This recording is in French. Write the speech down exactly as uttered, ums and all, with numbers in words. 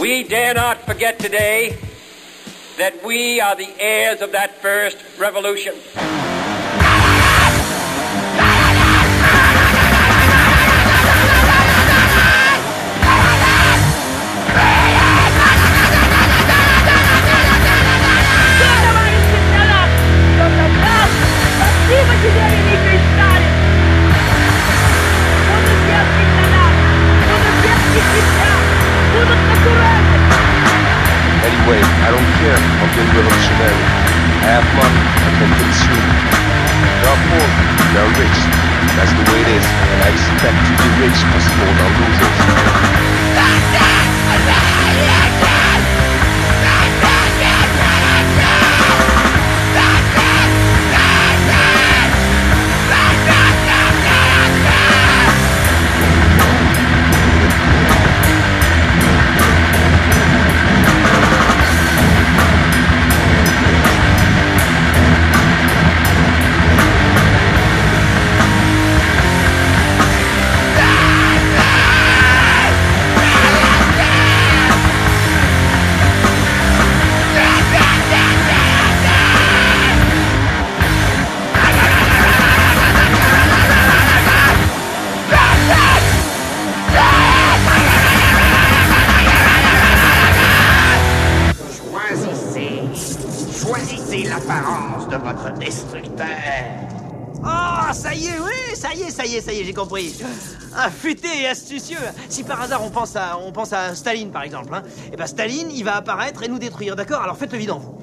We dare not forget today that we are the heirs of that first revolution. Anyway, I don't care about being revolutionary. I have money, I can consume. They are poor, they are rich. That's the way it is, and I expect to be rich or support our losers. Choisissez l'apparence de votre destructeur. Oh, ça y est, oui, ça y est, ça y est, ça y est, j'ai compris. Affûté et astucieux. Si par hasard on pense à, on pense à Staline, par exemple, hein, et ben Staline, il va apparaître et nous détruire, d'accord? Alors faites le vide en vous.